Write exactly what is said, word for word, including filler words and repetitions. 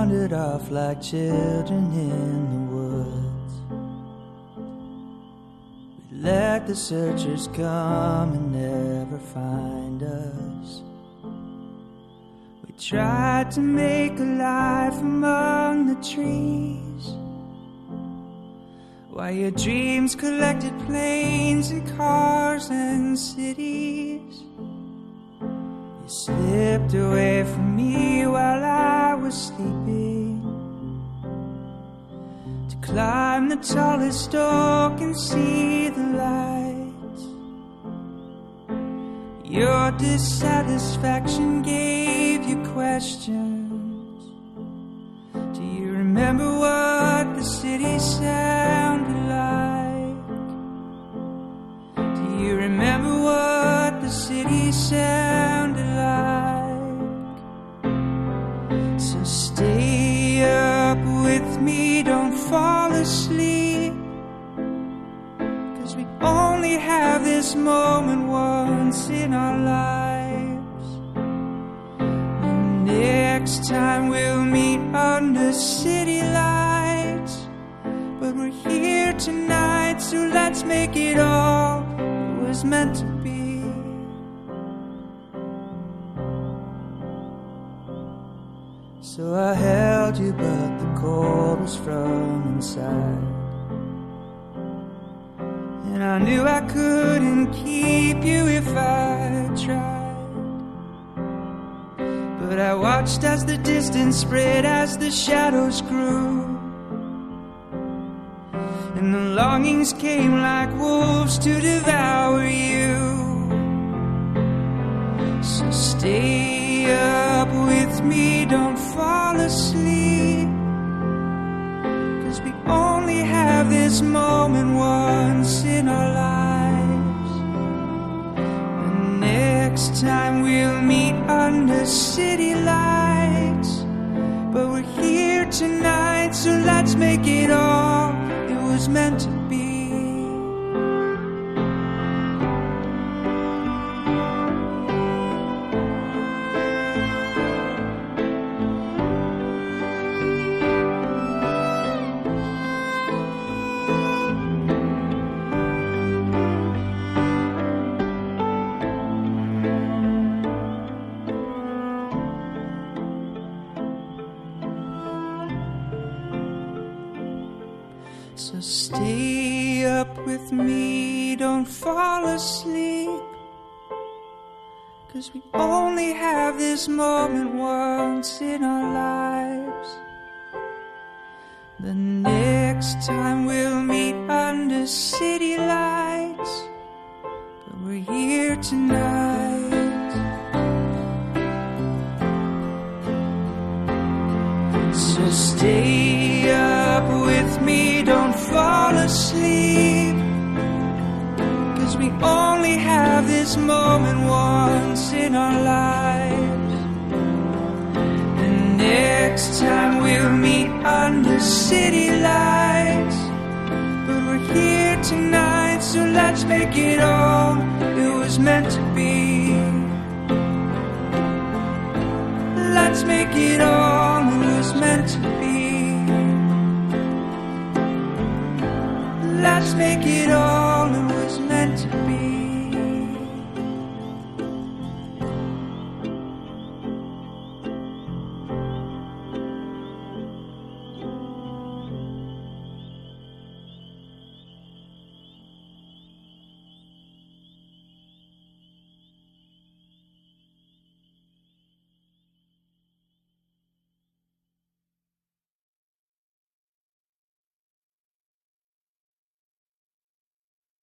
wandered off like children in the woods. We let the searchers come and never find us. We tried to make a life among the trees, while your dreams collected planes and cars and cities. You slipped away from me while I was sleeping, to climb the tallest oak and see the lights. Your dissatisfaction gave you questions. Do you remember what the city sounded like? Do you remember what the city sounded like? So stay up with me, don't fall asleep, 'cause we only have this moment once in our lives. And next time we'll meet under city lights, but we're here tonight, so let's make it all it was meant to be. So I held you, but the cold was from inside, and I knew I couldn't keep you if I tried. But I watched as the distance spread, as the shadows grew, and the longings came like wolves to devour you. So stay up with me, don't fall asleep, 'cause we only have this moment once in our lives. And next time we'll meet under city lights, but we're here tonight, so let's make it all it was meant to be. So stay up with me, don't fall asleep, 'cause we only have this moment once in our lives. The next time we'll meet under city lights, but we're here tonight. So stay up with me, don't fall asleep, 'cause we only have this moment once in our lives. And next time we'll meet under city lights, but we're here tonight, so let's make it all it was meant to be. Let's make it all